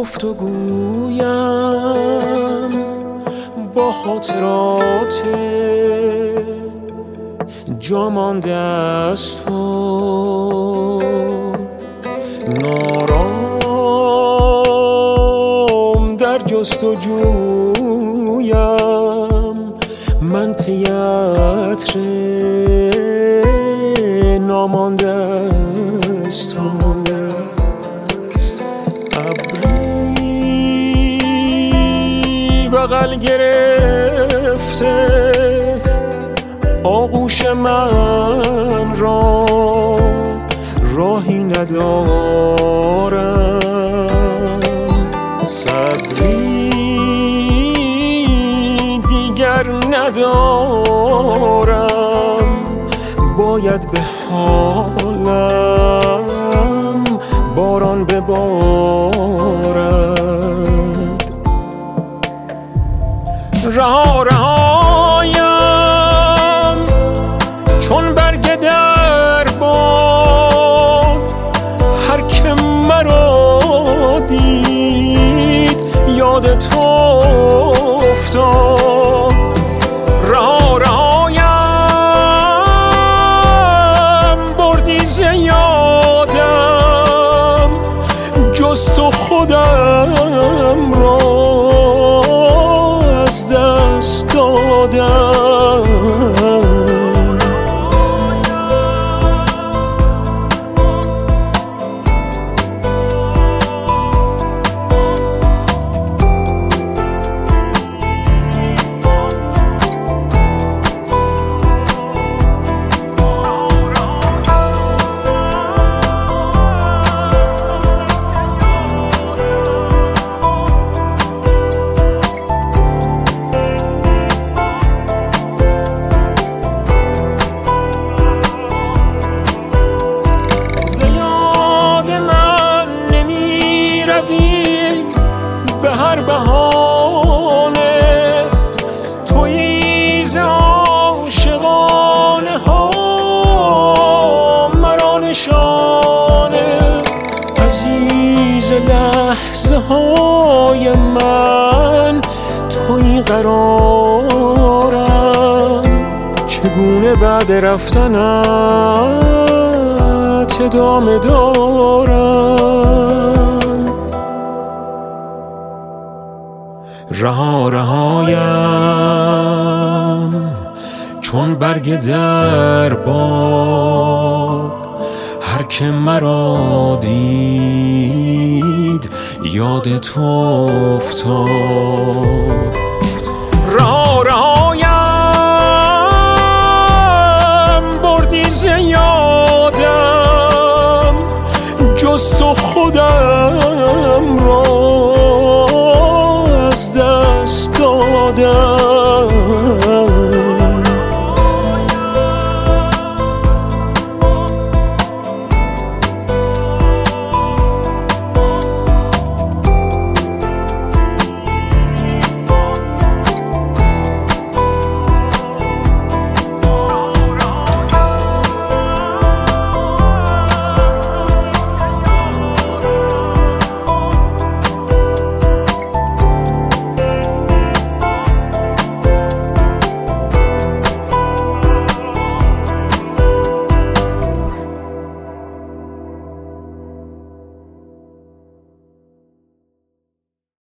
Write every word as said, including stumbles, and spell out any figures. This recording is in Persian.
گفتگویم با خاطرات جا مانده از تو، نارام در جستجویم من پی عطر نامانده از تو. ابری بغل گرفته آغوش من را، راهی ندارم، صبری دیگر ندارم، باید به حالم باران ببارد. رها رهایم چون برگ در باد، هر که مرا دید یاد تو افتاد. رها رهایم بردی ز یادم، جز تو خودم را از دست دادم. به هر بهانه تویی ز عاشقانه ها مرا نشانه، عزیز لحظه های من تویی قرارم. چگونه بعد رفتنت ادامه دارم؟ رها رهایم چون برگ در باد، هر که مرا دید یاد تو افتاد. رها رهایم بردی ز یادم، جز تو خودم